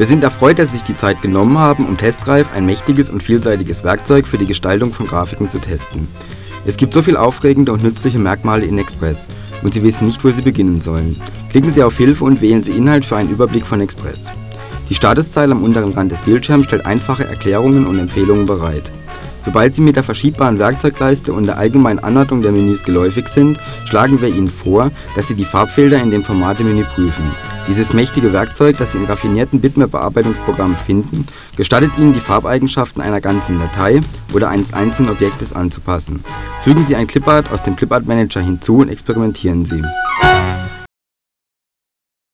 Wir sind erfreut, dass Sie sich die Zeit genommen haben, um Testreif ein mächtiges und vielseitiges Werkzeug für die Gestaltung von Grafiken zu testen. Es gibt so viel aufregende und nützliche Merkmale in Express und Sie wissen nicht, wo Sie beginnen sollen. Klicken Sie auf Hilfe und wählen Sie Inhalt für einen Überblick von Express. Die Statuszeile am unteren Rand des Bildschirms stellt einfache Erklärungen und Empfehlungen bereit. Sobald Sie mit der verschiebbaren Werkzeugleiste und der allgemeinen Anordnung der Menüs geläufig sind, schlagen wir Ihnen vor, dass Sie die Farbfelder in dem Formatemenü prüfen. Dieses mächtige Werkzeug, das Sie im raffinierten Bitmap-Bearbeitungsprogramm finden, gestattet Ihnen, die Farbeigenschaften einer ganzen Datei oder eines einzelnen Objektes anzupassen. Fügen Sie ein Clipart aus dem Clipart Manager hinzu und experimentieren Sie.